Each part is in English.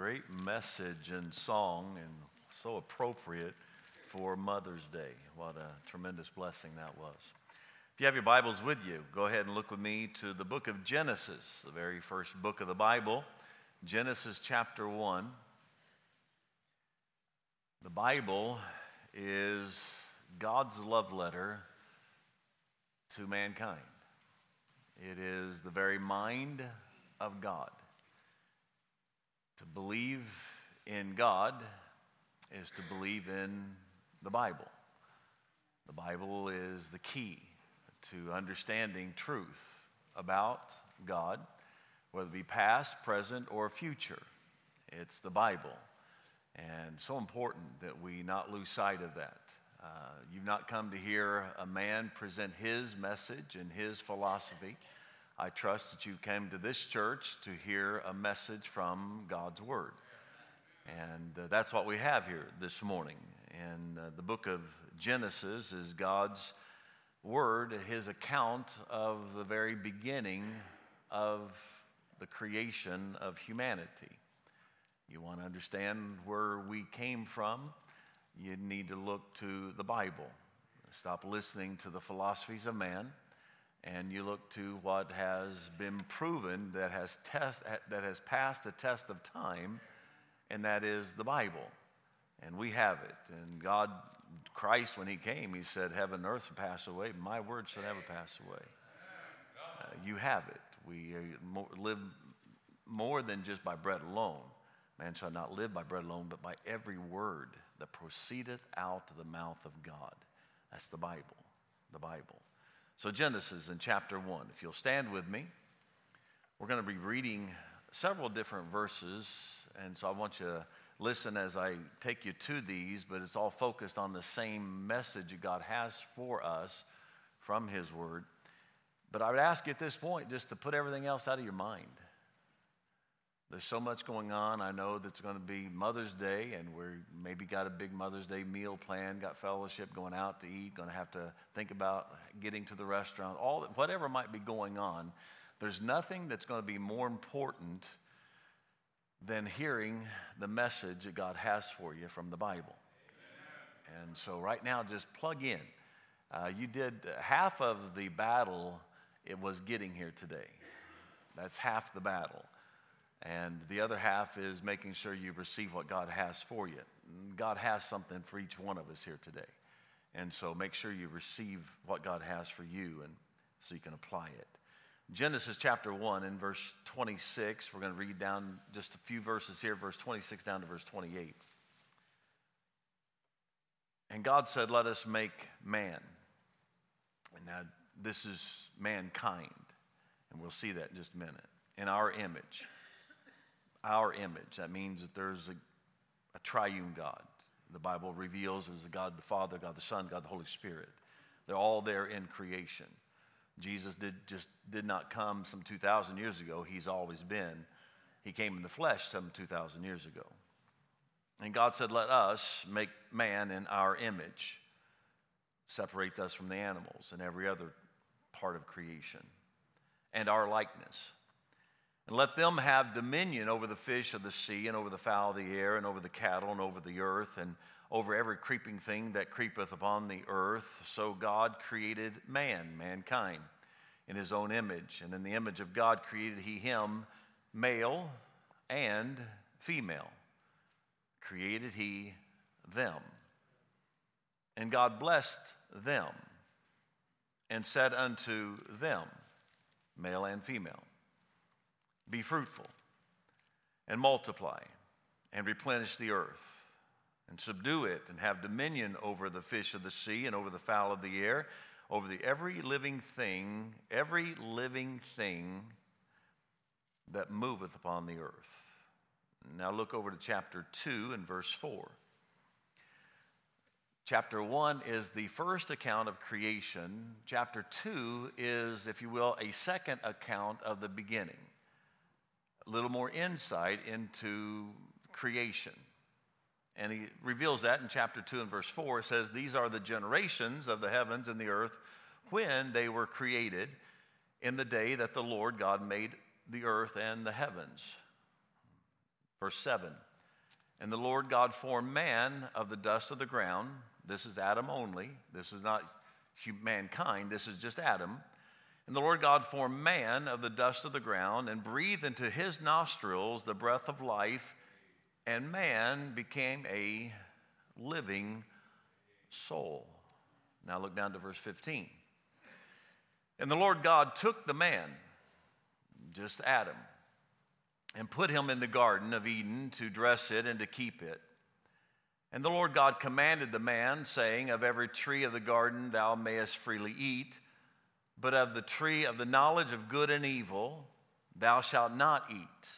Great message and song, and so appropriate for Mother's Day. What a tremendous blessing that was. If you have your Bibles with you, go ahead and look with me to the book of Genesis, the very first book of the Bible, Genesis chapter 1. The Bible is God's love letter to mankind. It is the very mind of God. To believe in God is to believe in the Bible. The Bible is the key to understanding truth about God, whether it be past, present, or future. It's the Bible. And so important that we not lose sight of that. You've not come to hear a man present his message and his philosophy. I trust that you came to this church to hear a message from God's Word. And that's what we have here this morning. And the book of Genesis is God's Word, his account of the very beginning of the creation of humanity. You want to understand where we came from, you need to look to the Bible. Stop listening to the philosophies of man. And you look to what has been proven that has passed the test of time, and that is the Bible. And we have it. And God, Christ, when he came, he said, heaven and earth will pass away, but my word shall never pass away. You have it. We live more than just by bread alone. Man shall not live by bread alone, but by every word that proceedeth out of the mouth of God. That's the Bible. The Bible. So Genesis in chapter 1, if you'll stand with me, we're going to be reading several different verses, and so I want you to listen as I take you to these, but it's all focused on the same message that God has for us from his word. But I would ask you at this point just to put everything else out of your mind. There's so much going on. I know that's going to be Mother's Day, and we're maybe got a big Mother's Day meal planned, got fellowship, going out to eat, going to have to think about getting to the restaurant, whatever might be going on. There's nothing that's going to be more important than hearing the message that God has for you from the Bible. And so right now, just plug in. You did half of the battle. It was getting here today. That's half the battle. And the other half is making sure you receive what God has for you. God has something for each one of us here today. And so make sure you receive what God has for you and so you can apply it. Genesis chapter 1 in verse 26. We're going to read down just a few verses here, verse 26 down to verse 28. And God said, let us make man. And now this is mankind. And we'll see that in just a minute. In our image. Our image. That means that there's a triune God. The Bible reveals there's a God the Father, God the Son, God the Holy Spirit. They're all there in creation. Jesus did not come some 2,000 years ago. He's always been. He came in the flesh some 2,000 years ago. And God said, let us make man in our image. Separates us from the animals and every other part of creation. And our likeness. And let them have dominion over the fish of the sea, and over the fowl of the air, and over the cattle, and over the earth, and over every creeping thing that creepeth upon the earth. So God created mankind, in his own image. And in the image of God created he him, male and female. Created he them. And God blessed them, and said unto them, male and female, be fruitful, and multiply, and replenish the earth, and subdue it, and have dominion over the fish of the sea, and over the fowl of the air, over every living thing that moveth upon the earth. Now look over to chapter 2 and verse 4. Chapter 1 is the first account of creation. Chapter 2 is, if you will, a second account of the beginning. A little more insight into creation. And he reveals that in chapter 2 and verse 4. It says, these are the generations of the heavens and the earth when they were created in the day that the Lord God made the earth and the heavens. Verse 7, and the Lord God formed man of the dust of the ground. This is Adam only. This is not mankind. This is just Adam. And the Lord God formed man of the dust of the ground and breathed into his nostrils the breath of life, and man became a living soul. Now look down to verse 15. And the Lord God took the man, just Adam, and put him in the Garden of Eden to dress it and to keep it. And the Lord God commanded the man, saying, of every tree of the garden thou mayest freely eat, but of the tree of the knowledge of good and evil thou shalt not eat.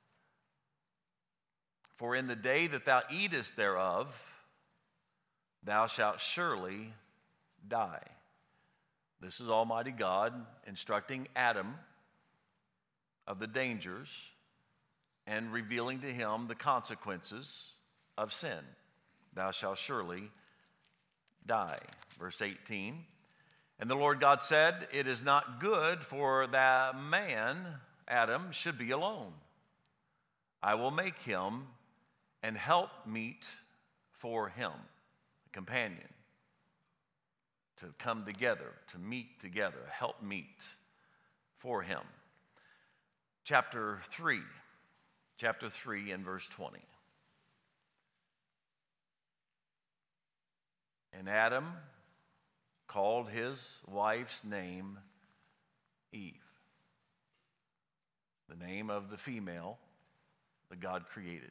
For in the day that thou eatest thereof, thou shalt surely die. This is Almighty God instructing Adam of the dangers and revealing to him the consequences of sin. Thou shalt surely die. Verse 18, and the Lord God said, it is not good for that man, Adam, should be alone. I will make him an helpmeet for him, a companion, to come together, to meet together, a helpmeet for him. Chapter 3 and verse 20. And Adam called his wife's name Eve, the name of the female that God created,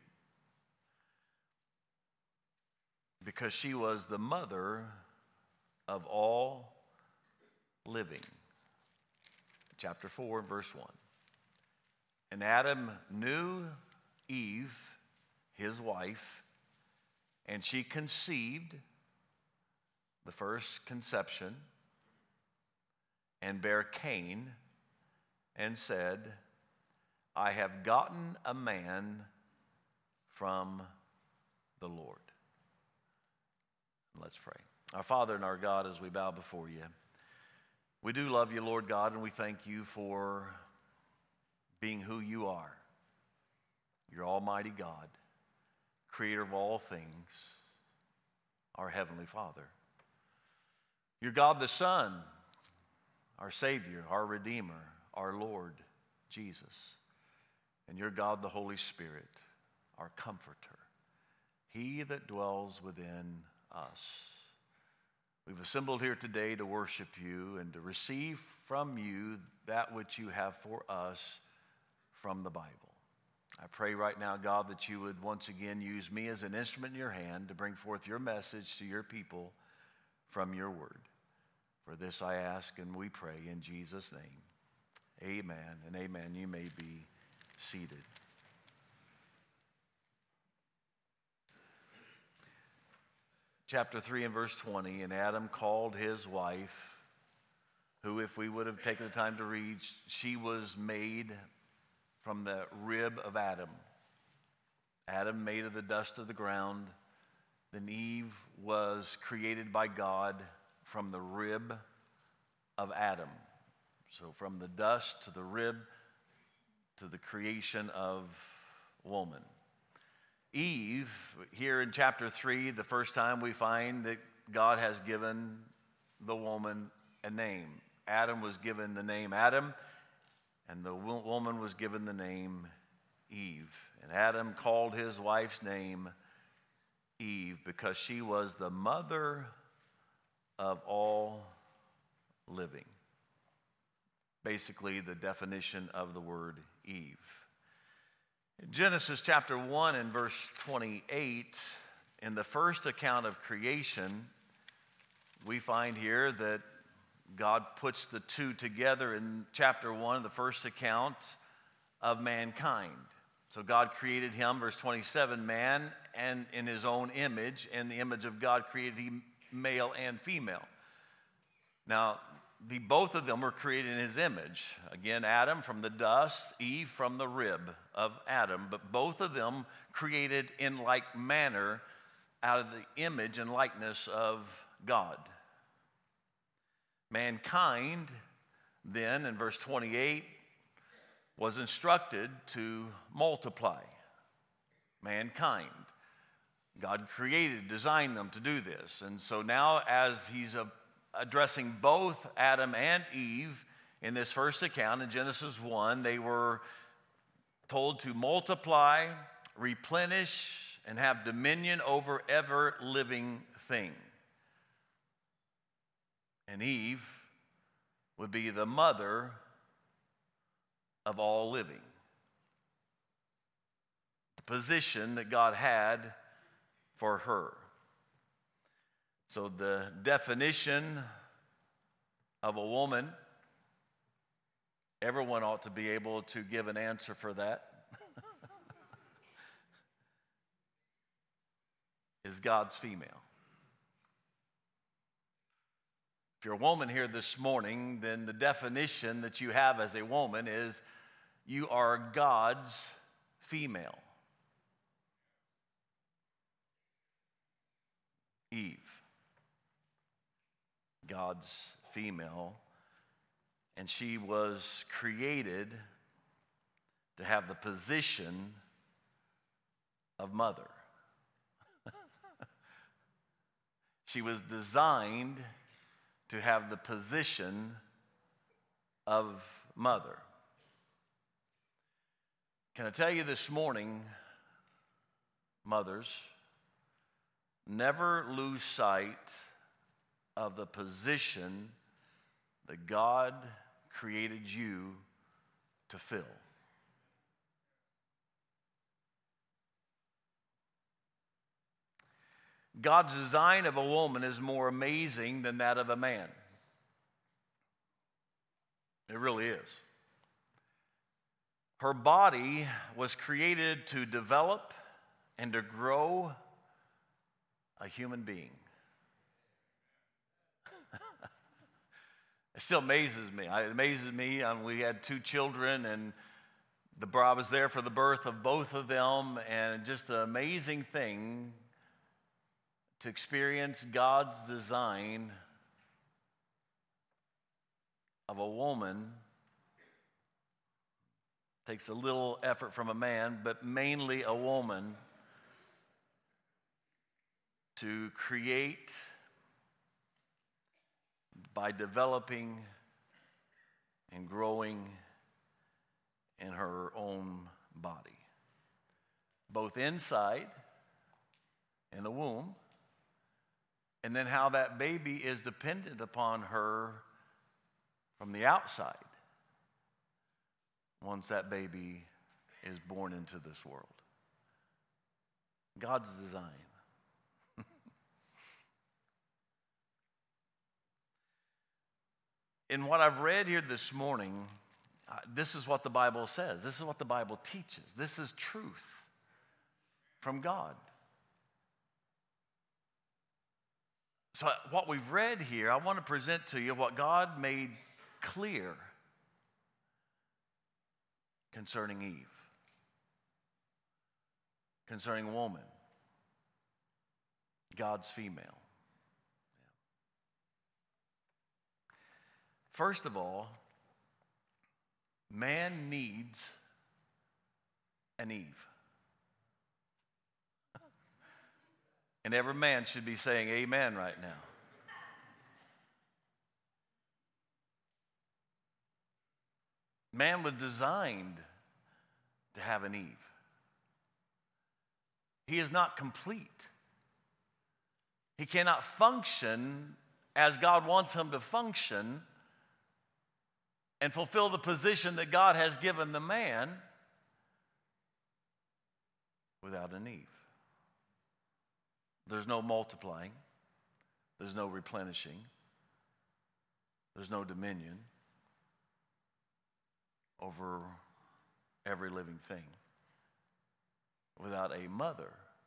because she was the mother of all living. Chapter 4 and verse 1. And Adam knew Eve, his wife, and she conceived, the first conception, and bare Cain, and said, I have gotten a man from the Lord. Let's pray. Our Father and our God, as we bow before you, we do love you, Lord God, and we thank you for being who you are. You're Almighty God, creator of all things, our Heavenly Father. You're God the Son, our Savior, our Redeemer, our Lord Jesus. And you're God the Holy Spirit, our Comforter, He that dwells within us. We've assembled here today to worship you and to receive from you that which you have for us from the Bible. I pray right now, God, that you would once again use me as an instrument in your hand to bring forth your message to your people from your word. For this I ask and we pray in Jesus' name. Amen and amen. You may be seated. Chapter 3 and verse 20, and Adam called his wife, who, if we would have taken the time to read, she was made from the rib of Adam. Adam made of the dust of the ground. Then Eve was created by God from the rib of Adam. So from the dust to the rib to the creation of woman. Eve, here in chapter 3, the first time we find that God has given the woman a name. Adam was given the name Adam, and the woman was given the name Eve. And Adam called his wife's name Eve because she was the mother of all living. Basically, the definition of the word Eve. In Genesis chapter 1 and verse 28, in the first account of creation, we find here that God puts the two together in chapter 1, the first account of mankind. So God created him, verse 27, man, and in his own image, and the image of God created he male and female. Now, both of them were created in his image. Again, Adam from the dust, Eve from the rib of Adam. But both of them created in like manner out of the image and likeness of God. Mankind, then, in verse 28, was instructed to multiply. mankind. God created, designed them to do this. And so now as he's addressing both Adam and Eve in this first account in Genesis 1, they were told to multiply, replenish, and have dominion over every living thing. And Eve would be the mother of all living. The position that God had for her. So the definition of a woman, everyone ought to be able to give an answer for that. Is God's female. If you're a woman here this morning, then the definition that you have as a woman is you are God's female. Eve, God's female, and she was created to have the position of mother. She was designed to have the position of mother. Can I tell you this morning, mothers, never lose sight of the position that God created you to fill. God's design of a woman is more amazing than that of a man. It really is. Her body was created to develop and to grow a human being. It still amazes me. It amazes me. We had 2 children, and I was there for the birth of both of them, and just an amazing thing to experience God's design of a woman. Takes a little effort from a man, but mainly a woman, to create by developing and growing in her own body, both inside in the womb, and then how that baby is dependent upon her from the outside once that baby is born into this world. God's design. In what I've read here this morning, this is what the Bible says. This is what the Bible teaches. This is truth from God. So what we've read here, I want to present to you what God made clear concerning Eve, concerning woman, God's female. First of all, man needs an Eve. And every man should be saying amen right now. Man was designed to have an Eve. He is not complete. He cannot function as God wants him to function and fulfill the position that God has given the man without an Eve. There's no multiplying. There's no replenishing. There's no dominion over every living thing without a mother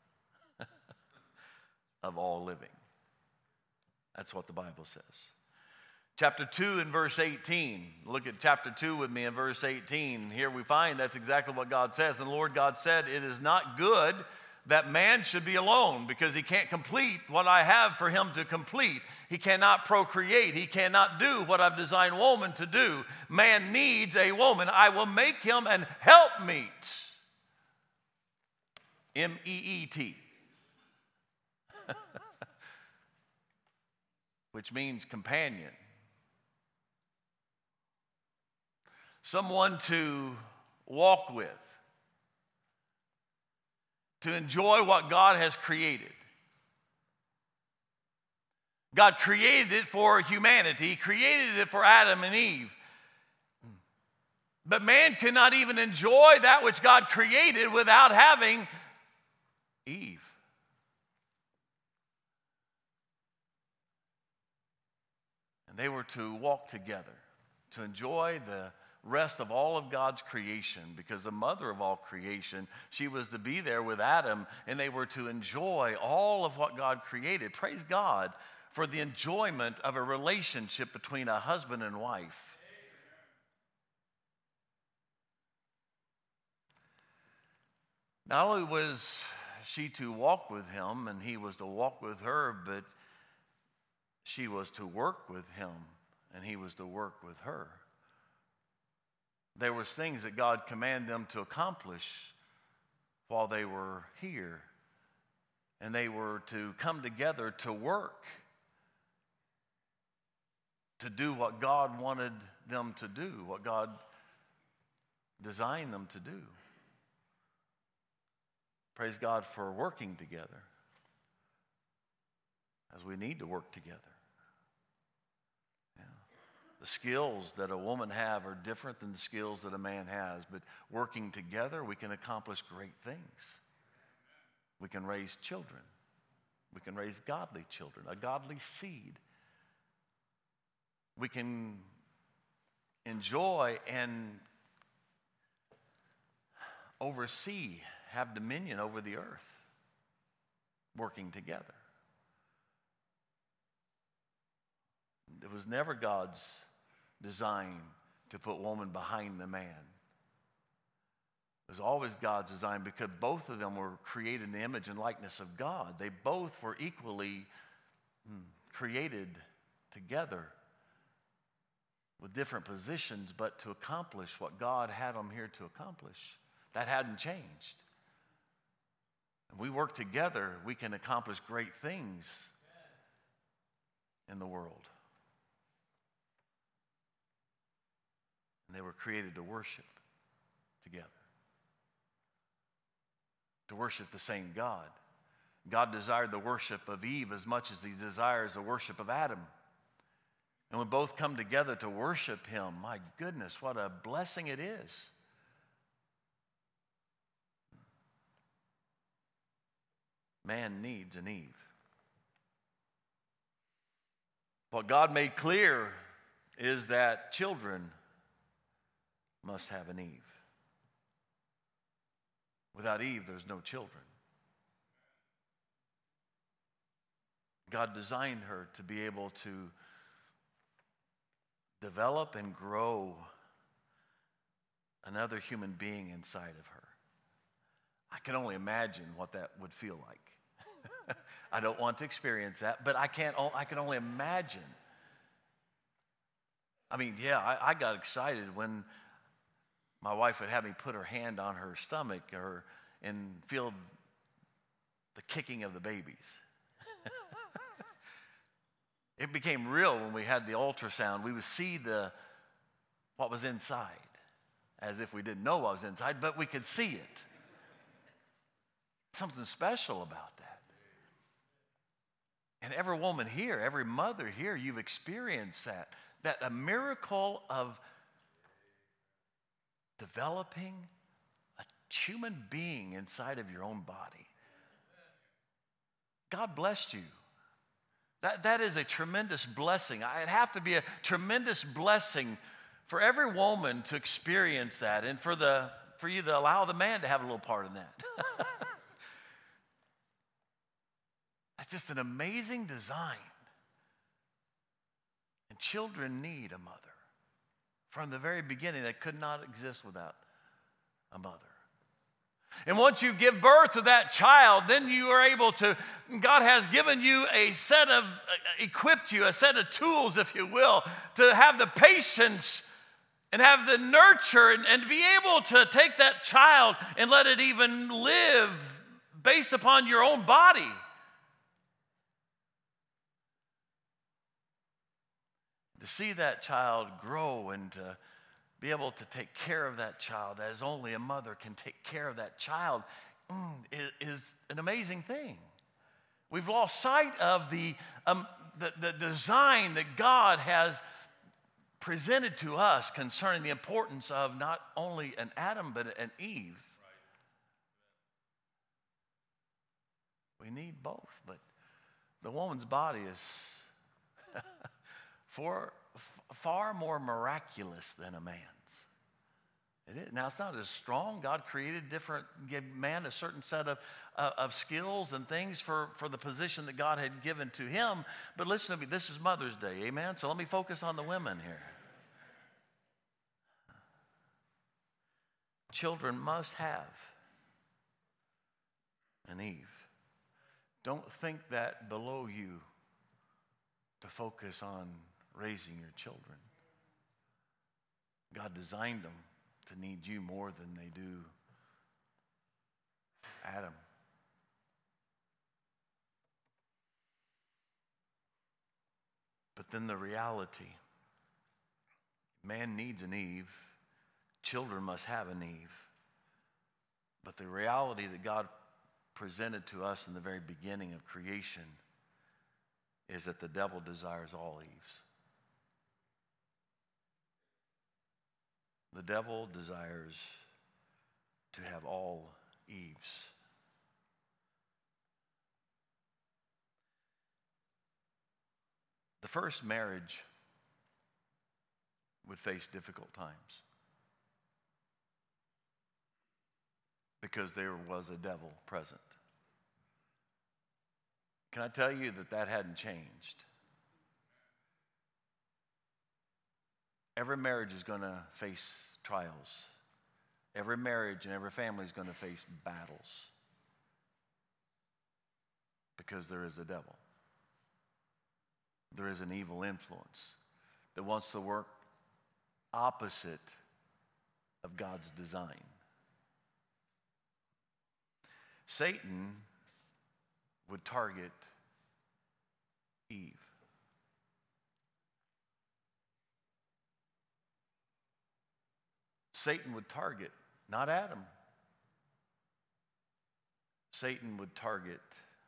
of all living. That's what the Bible says. Chapter 2 and verse 18. Look at chapter 2 with me in verse 18. Here we find that's exactly what God says. And the Lord God said, "It is not good that man should be alone, because he can't complete what I have for him to complete. He cannot procreate. He cannot do what I've designed woman to do. Man needs a woman. I will make him an helpmeet M-E-E-T, which means companion. Someone to walk with, to enjoy what God has created. God created it for humanity. He created it for Adam and Eve. But man could not even enjoy that which God created without having Eve. And they were to walk together, to enjoy the rest of all of God's creation, because the mother of all creation, she was to be there with Adam, and they were to enjoy all of what God created. Praise God for the enjoyment of a relationship between a husband and wife. Not only was she to walk with him and he was to walk with her, but she was to work with him and he was to work with her. There was things that God commanded them to accomplish while they were here. And they were to come together to work, to do what God wanted them to do, what God designed them to do. Praise God for working together, as we need to work together. Yeah. The skills that a woman have are different than the skills that a man has, but working together, we can accomplish great things. We can raise children. We can raise godly children, a godly seed. We can enjoy and oversee, have dominion over the earth, working together. It was never God's design to put woman behind the man. It was always God's design, because both of them were created in the image and likeness of God. They both were equally created together with different positions, but to accomplish what God had them here to accomplish. That hadn't changed. And we work together, we can accomplish great things in the world. And they were created to worship together, to worship the same God. God desired the worship of Eve as much as he desires the worship of Adam. And when both come together to worship him, my goodness, what a blessing it is. Man needs an Eve. What God made clear is that children must have an Eve. Without Eve, there's no children. God designed her to be able to develop and grow another human being inside of her. I can only imagine what that would feel like. I don't want to experience that, but I can only imagine. I mean, yeah, I got excited when my wife would have me put her hand on her stomach and feel the kicking of the babies. It became real when we had the ultrasound. We would see what was inside, as if we didn't know what was inside, but we could see it. Something special about that. And every woman here, every mother here, you've experienced that a miracle of developing a human being inside of your own body. God blessed you. That is a tremendous blessing. It'd have to be a tremendous blessing for every woman to experience that, and for you to allow the man to have a little part in that. That's just an amazing design. And children need a mother. From the very beginning, they could not exist without a mother. And once you give birth to that child, then you are able to, God has given you equipped you a set of tools, if you will, to have the patience and have the nurture and be able to take that child and let it even live based upon your own body. To see that child grow and to be able to take care of that child as only a mother can take care of that child is an amazing thing. We've lost sight of the design that God has presented to us concerning the importance of not only an Adam but an Eve. We need both, but the woman's body is far more miraculous than a man's. It is. Now, it's not as strong. God created gave man a certain set of skills and things for the position that God had given to him. But listen to me, this is Mother's Day, amen? So let me focus on the women here. Children must have an Eve. Don't think that below you to focus on raising your children. God designed them to need you more than they do Adam. But then the reality, man needs an Eve, children must have an Eve. But the reality that God presented to us in the very beginning of creation is that the devil desires all Eves. The devil desires to have all Eves. The first marriage would face difficult times because there was a devil present. Can I tell you that hadn't changed? Every marriage is going to face trials. Every marriage and every family is going to face battles because there is a devil. There is an evil influence that wants to work opposite of God's design. Satan would target Eve. Satan would target, not Adam. Satan would target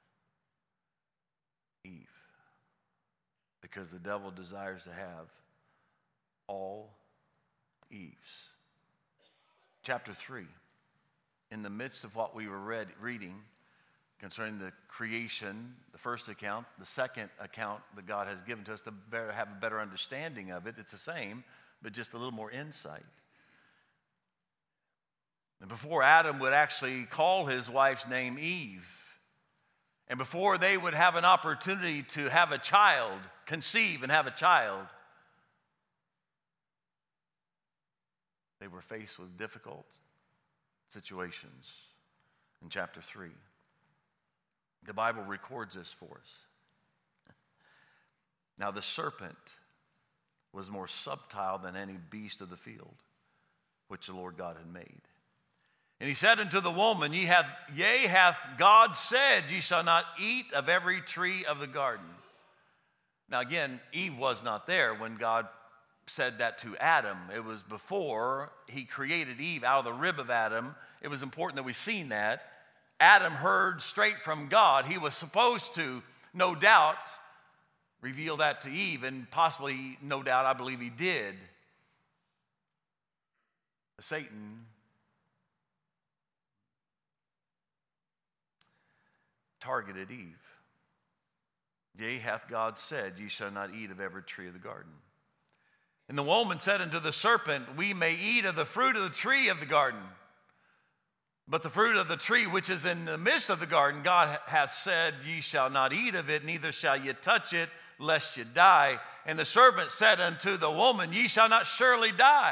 Eve because the devil desires to have all Eves. Chapter 3, in the midst of what we were reading concerning the creation, the first account, the second account that God has given to us to have a better understanding of it, it's the same, but just a little more insight. And before Adam would actually call his wife's name Eve, and before they would have an opportunity to have a child, conceive and have a child, they were faced with difficult situations in chapter 3. The Bible records this for us. Now the serpent was more subtle than any beast of the field, which the Lord God had made. And he said unto the woman, Yea, hath God said, ye shall not eat of every tree of the garden. Now again, Eve was not there when God said that to Adam. It was before he created Eve out of the rib of Adam. It was important that we seen that. Adam heard straight from God. He was supposed to, no doubt, reveal that to Eve, and possibly, no doubt, I believe he did. Satan targeted Eve. Yea, hath God said, ye shall not eat of every tree of the garden. And the woman said unto the serpent, we may eat of the fruit of the tree of the garden. But the fruit of the tree which is in the midst of the garden, God hath said, ye shall not eat of it, neither shall ye touch it, lest ye die. And the serpent said unto the woman, ye shall not surely die.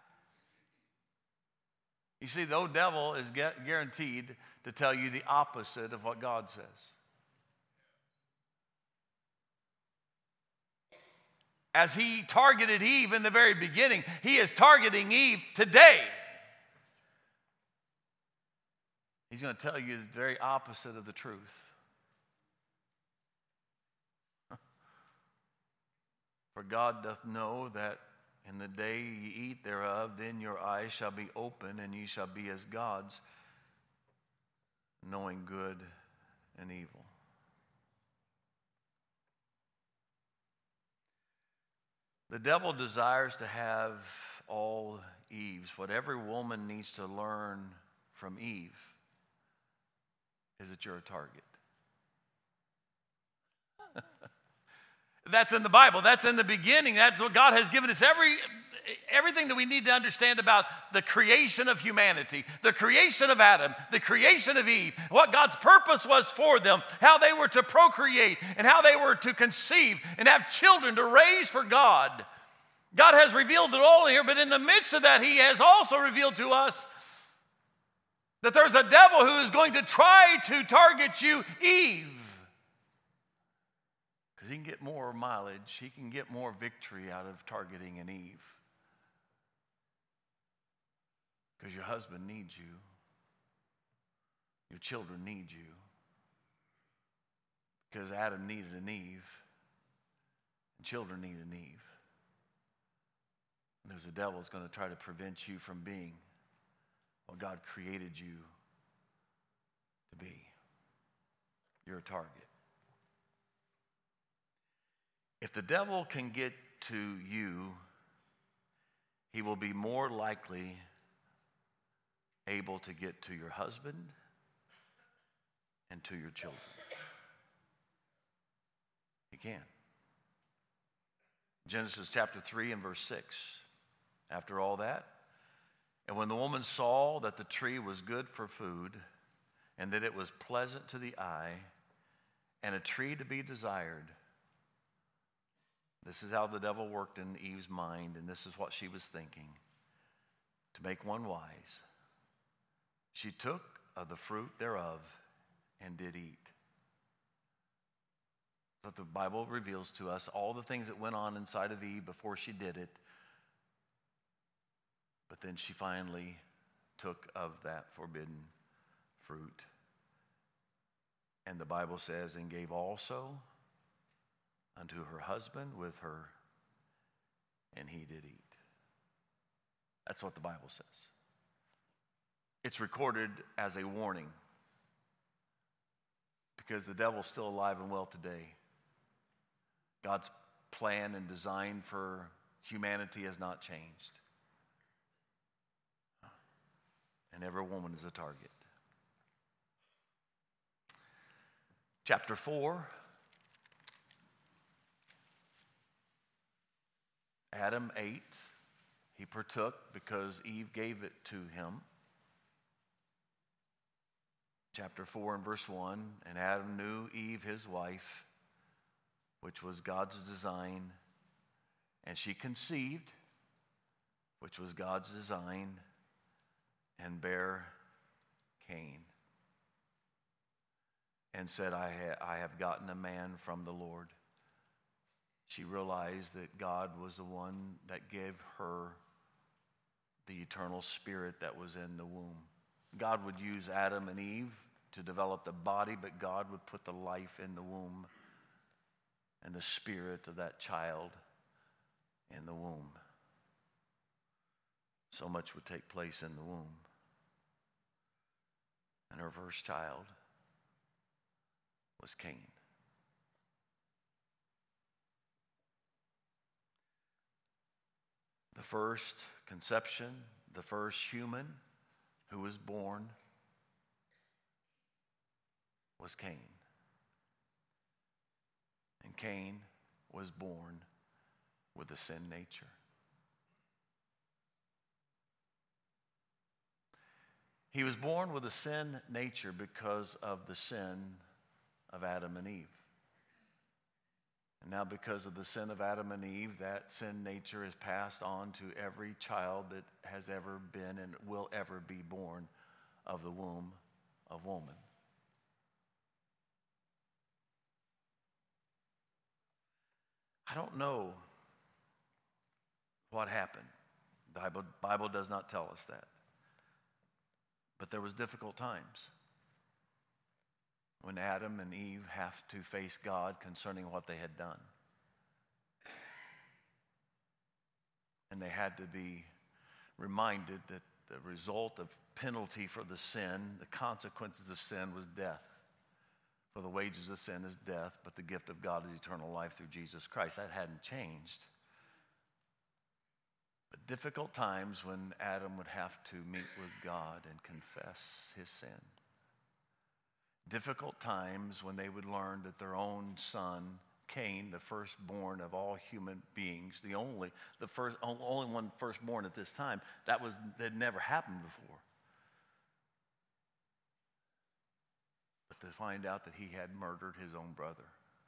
You see, the old devil is guaranteed to tell you the opposite of what God says. As he targeted Eve in the very beginning, he is targeting Eve today. He's going to tell you the very opposite of the truth. For God doth know that in the day ye eat thereof, then your eyes shall be open, and ye shall be as gods, knowing good and evil. The devil desires to have all Eves. What every woman needs to learn from Eve is that you're a target. That's in the Bible. That's in the beginning. That's what God has given us. Everything that we need to understand about the creation of humanity, the creation of Adam, the creation of Eve, what God's purpose was for them, how they were to procreate, and how they were to conceive and have children to raise for God. God has revealed it all here, but in the midst of that, He has also revealed to us that there's a devil who is going to try to target you, Eve. Because he can get more mileage, he can get more victory out of targeting an Eve. Because your husband needs you. Your children need you. Because Adam needed an Eve. And children need an Eve. And there's a devil that's going to try to prevent you from being what God created you to be. You're a target. If the devil can get to you, he will be more likely able to get to your husband and to your children. He can. Genesis chapter 3 and verse 6. After all that, and when the woman saw that the tree was good for food, and that it was pleasant to the eye, and a tree to be desired. This is how the devil worked in Eve's mind, and this is what she was thinking. To make one wise, she took of the fruit thereof and did eat. But the Bible reveals to us all the things that went on inside of Eve before she did it. But then she finally took of that forbidden fruit. And the Bible says, and gave also unto her husband with her, and he did eat. That's what the Bible says. It's recorded as a warning because the devil's still alive and well today. God's plan and design for humanity has not changed. And every woman is a target. Chapter 4. Adam ate. He partook because Eve gave it to him. Chapter 4 and verse 1. And Adam knew Eve his wife, which was God's design. And she conceived, which was God's design, and bare Cain, and said, I have gotten a man from the Lord. She realized that God was the one that gave her the eternal spirit that was in the womb. God would use Adam and Eve to develop the body, but God would put the life in the womb and the spirit of that child in the womb. So much would take place in the womb. And her first child was Cain. The first conception, the first human who was born was Cain. And Cain was born with a sin nature. He was born with a sin nature because of the sin of Adam and Eve. And now because of the sin of Adam and Eve, that sin nature is passed on to every child that has ever been and will ever be born of the womb of woman. I don't know what happened. The Bible does not tell us that. But there was difficult times. when Adam and Eve have to face God concerning what they had done. And they had to be reminded that the result of penalty for the sin, the consequences of sin, was death. For the wages of sin is death, but the gift of God is eternal life through Jesus Christ. That hadn't changed. But difficult times when Adam would have to meet with God and confess his sin. Difficult times when they would learn that their own son, Cain, the firstborn of all human beings, the only one firstborn at this time, that had never happened before. But to find out that he had murdered his own brother.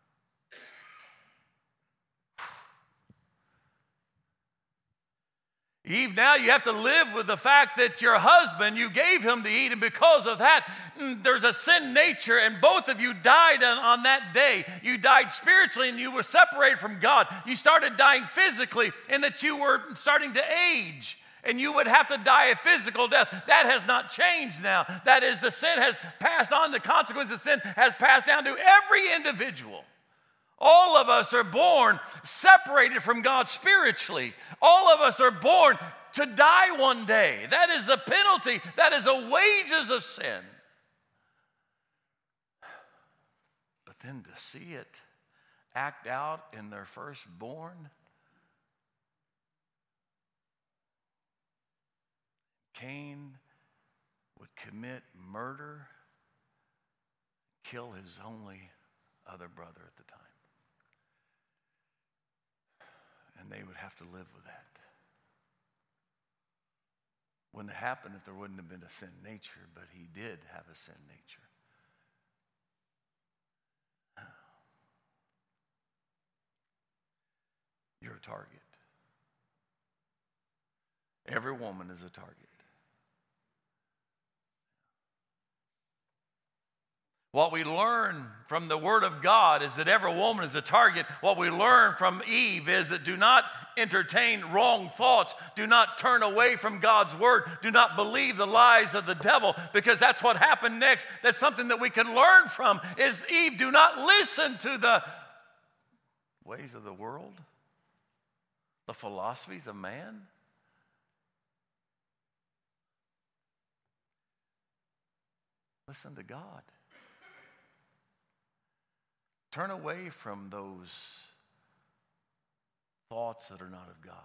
Eve, now you have to live with the fact that your husband, you gave him to eat, and because of that, there's a sin nature, and both of you died on that day. You died spiritually, and you were separated from God. You started dying physically, in that you were starting to age, and you would have to die a physical death. That has not changed now. That is, the sin has passed on, the consequence of sin has passed down to every individual. All of us are born separated from God spiritually. All of us are born to die one day. That is the penalty. That is the wages of sin. But then to see it act out in their firstborn, Cain would commit murder, kill his only other brother at the time. And they would have to live with that. Wouldn't have happened if there wouldn't have been a sin nature, but he did have a sin nature. You're a target. Every woman is a target. What we learn from the Word of God is that every woman is a target. What we learn from Eve is that do not entertain wrong thoughts. Do not turn away from God's Word. Do not believe the lies of the devil, because that's what happened next. That's something that we can learn from is Eve. Do not listen to the ways of the world, the philosophies of man. Listen to God. Turn away from those thoughts that are not of God.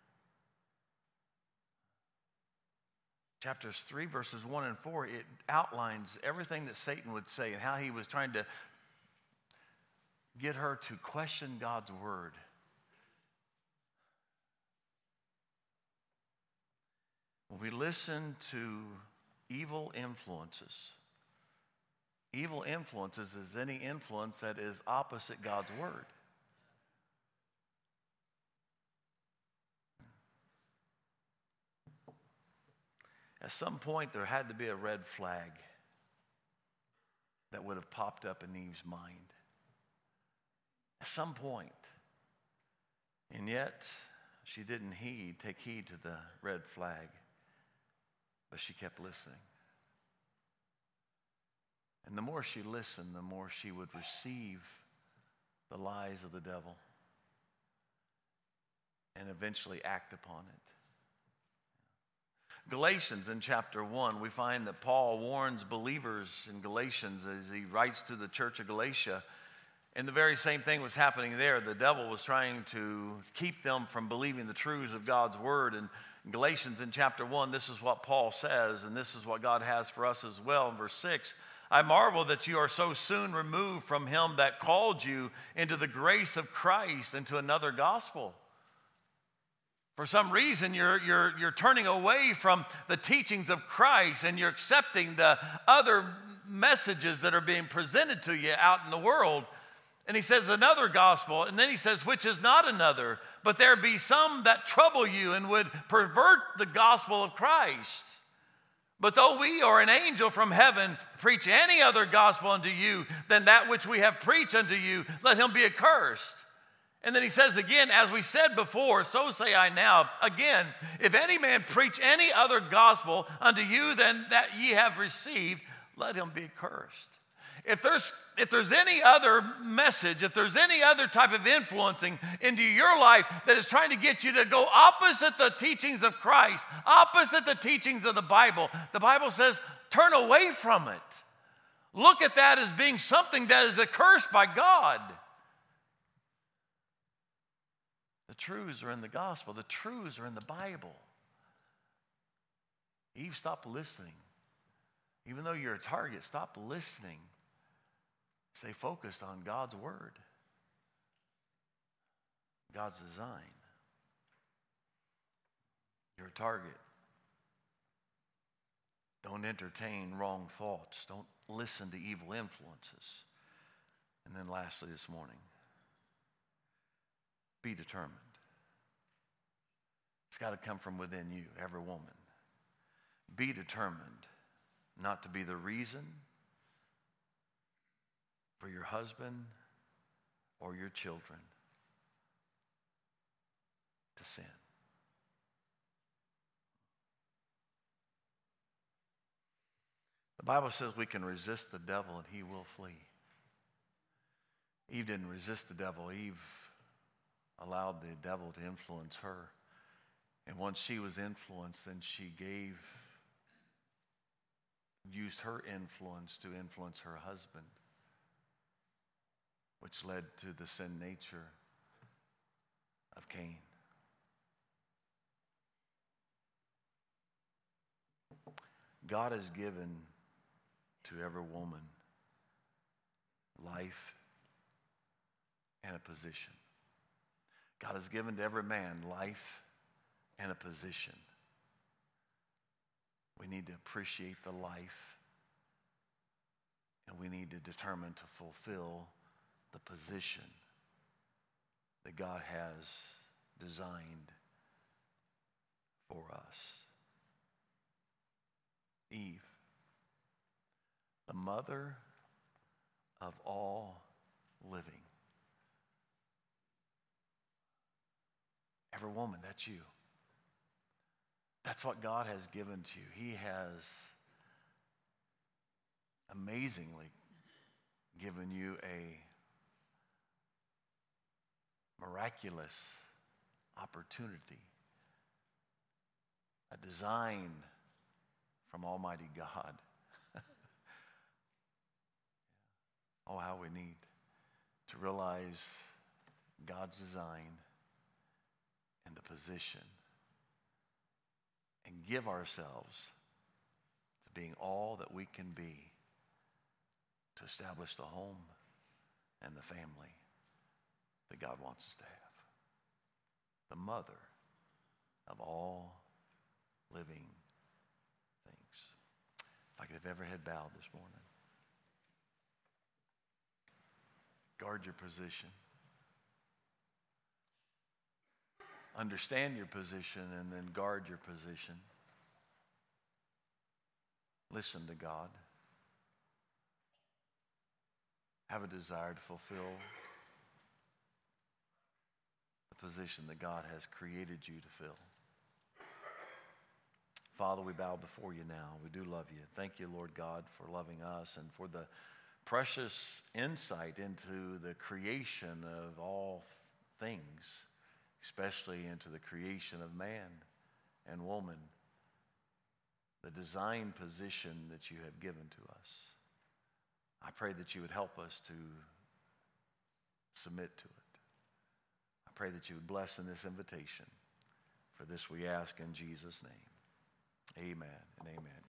Chapters 3, verses 1 and 4, it outlines everything that Satan would say and how he was trying to get her to question God's word. When we listen to evil influences is any influence that is opposite God's word. At some point, there had to be a red flag that would have popped up in Eve's mind. At some point. And yet, she didn't take heed to the red flag, but she kept listening. And the more she listened, the more she would receive the lies of the devil and eventually act upon it. Galatians in chapter 1, we find that Paul warns believers in Galatians as he writes to the church of Galatia. And the very same thing was happening there. The devil was trying to keep them from believing the truths of God's word. And in Galatians in chapter 1, this is what Paul says, and this is what God has for us as well. In verse 6, I marvel that you are so soon removed from him that called you into the grace of Christ into another gospel. For some reason, you're turning away from the teachings of Christ and you're accepting the other messages that are being presented to you out in the world. And he says another gospel, and then he says, which is not another, but there be some that trouble you and would pervert the gospel of Christ. But though we or an angel from heaven preach any other gospel unto you than that which we have preached unto you, let him be accursed. And then he says again, as we said before, so say I now, again, if any man preach any other gospel unto you than that ye have received, let him be accursed. If there's any other message, if there's any other type of influencing into your life that is trying to get you to go opposite the teachings of Christ, opposite the teachings of the Bible says turn away from it. Look at that as being something that is accursed by God. The truths are in the gospel. The truths are in the Bible. Eve, stop listening. Even though you're a target, stop listening. Stay focused on God's word, God's design. You're a target. Don't entertain wrong thoughts. Don't listen to evil influences. And then lastly this morning, be determined. It's got to come from within you, every woman. Be determined not to be the reason for your husband or your children to sin. The Bible says we can resist the devil and he will flee. Eve didn't resist the devil. Eve allowed the devil to influence her. And once she was influenced, then she used her influence to influence her husband, which led to the sin nature of Cain. God has given to every woman life and a position. God has given to every man life and a position. We need to appreciate the life, and we need to determine to fulfill the position that God has designed for us. Eve, the mother of all living. Every woman, that's you. That's what God has given to you. He has amazingly given you a miraculous opportunity, a design from Almighty God. Oh, how we need to realize God's design and the position and give ourselves to being all that we can be to establish the home and the family that God wants us to have. The mother of all living things. If I could have every head bowed this morning. Guard your position. Understand your position and then guard your position. Listen to God. Have a desire to fulfill the position that God has created you to fill. Father, we bow before you now. We do love you. Thank you, Lord God, for loving us and for the precious insight into the creation of all things, especially into the creation of man and woman, the design position that you have given to us. I pray that you would help us to submit to it. I pray that you would bless in this invitation. For this we ask in Jesus' name. Amen and amen.